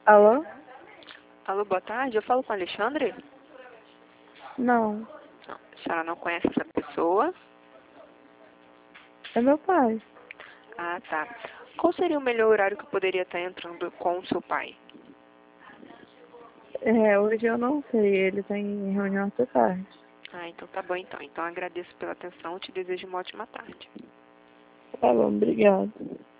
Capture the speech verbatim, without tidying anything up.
Alô? Alô, boa tarde. Eu falo com o Alexandre? Não, Não, a senhora não conhece essa pessoa? é meu pai. Ah, tá. Qual seria o melhor horário que eu poderia estar entrando com o seu pai? É, hoje eu não sei, ele tá em reunião essa tarde. Ah, então tá bom então. Então agradeço pela atenção e te desejo uma ótima tarde. Tá bom, obrigado.